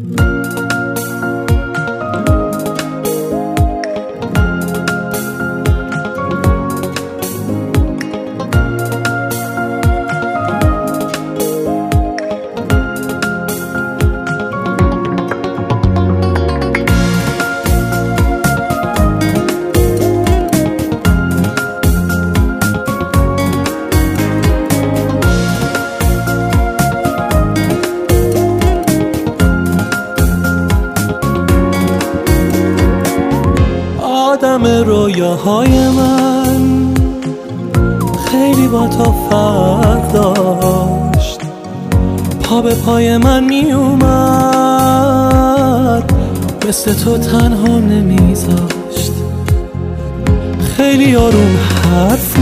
آدم رویاهای من خیلی با تو فرق داشت، پا به پای من می اومد، مثل تو تنها نمیذاشت، خیلی آروم حرف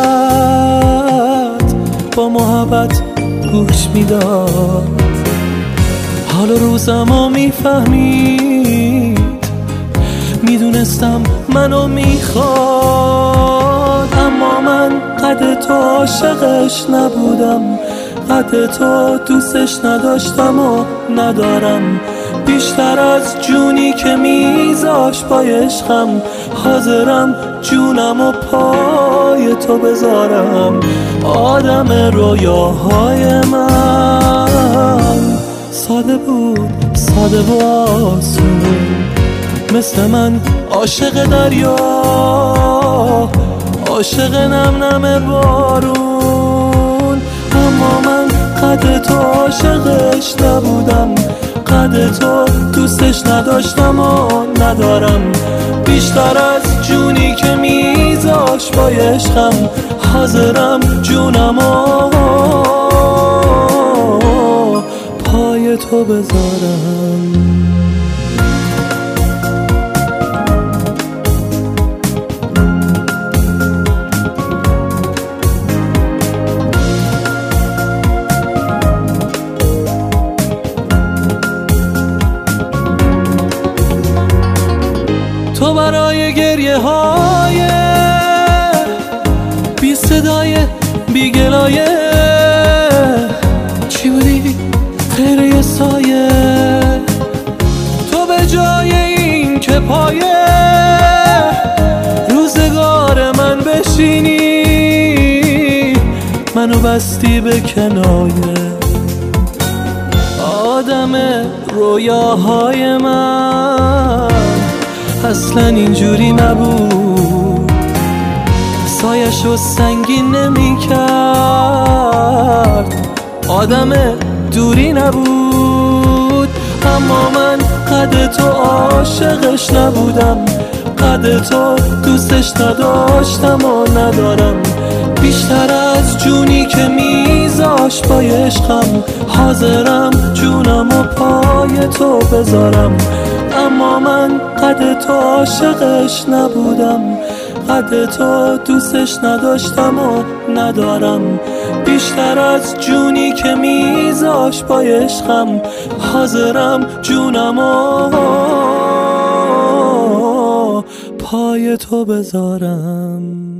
میزد، با محبت گوش میداد، حال روزمو میفهمید، میدونستم منو میخواد، اما من قد تو عاشقش نبودم، قد تو دوستش نداشتم و ندارم، بیشتر از جونی که میذاش با عشقم، حاضرم جونم و پای تو بذارم. آدم رویاهای من ساده بود، ساده و آسون، مثل من عاشق دریا، عاشق نم نم بارون، اما من قد تو عاشقش نبودم، قد تو دوستش نداشتم و ندارم، بیشتر از جونی که میذاش با عشقم، حاضرم جونم و پای تو بذارم. تو برای گریه های بی صدای بی گلایه چی بودی؟ غیر یه سایه، تو به جای این که پای روزگار من بشینی، منو بستی به کنایه. آدم رویاهای من اصلا اینجوری نبود، سایشو سنگین نمی کرد، آدم دوری نبود، اما من قد تو عاشقش نبودم، قد تو دوستش نداشتم و ندارم، بیشتر از جونی که میذاش با عشقم، حاضرم جونم و پای تو بذارم، اما من قد تو عاشقش نبودم، قد تو دوستش نداشتم و ندارم، بیشتر از جونی که میذاش با عشقم، حاضرم جونم و پای تو بذارم.